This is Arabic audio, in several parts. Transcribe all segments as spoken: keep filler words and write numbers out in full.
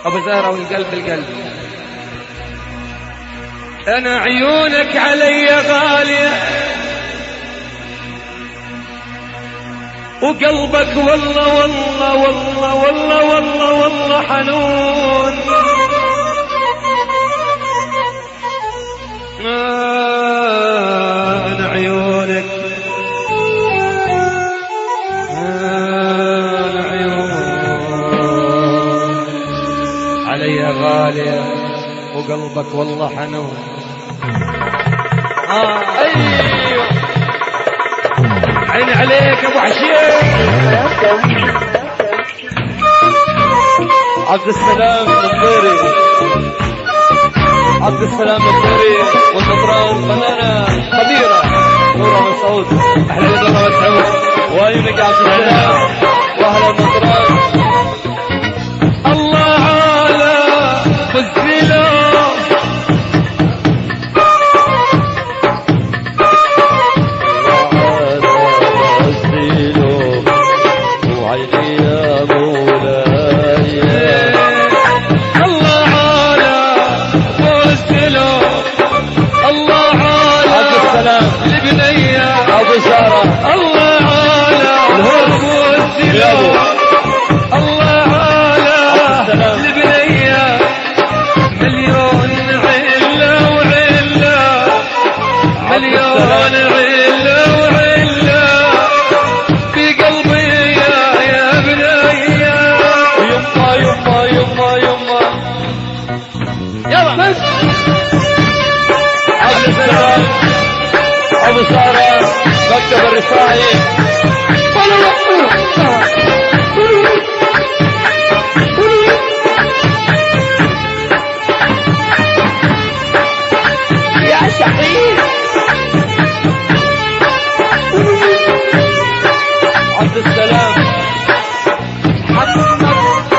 ابو زهرة والقلب القلب. انا عيونك علي غالية وقلبك والله والله والله والله والله والله حنون. آه انا عيونك آه انا عيونك علي غالية وقلبك والله حنون. آه ايوه عين عليك ابو عشير. عبد السلام النبوري، عبد السلام النبوري والنطران فنانة خبيرة نورة مسعود. احلى لك نورة مسعود وعيونك عبد السلام واهلا النطران. الله على بالزلال أبو سارة مكتب الرفاعي. يا شقيق عبد السلام محمد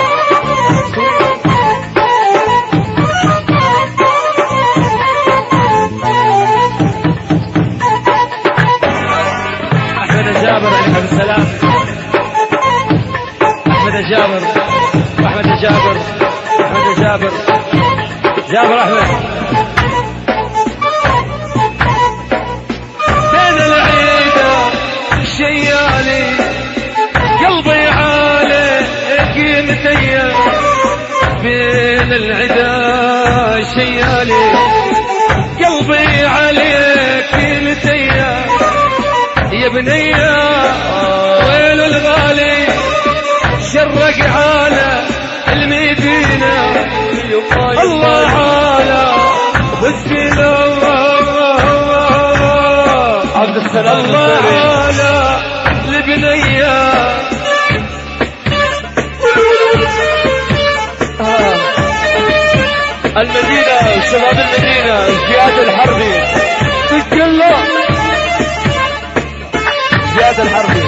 جابر عبد السلام احمد الجابر احمد الجابر احمد الجابر جابر احمد. بين العيدة شيالي قلبي عليك متيم. بين العيدة شيالي قلبي عليك متيم يا بنية. ويل الغالي شرق على المدينة. الله على بالسلام عبد السلام. الله على البنية المدينة شباب المدينة زياد الحربي تتكلم زياد الحربي.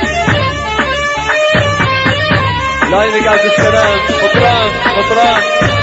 لا ينقع عبد السلام مطران مطران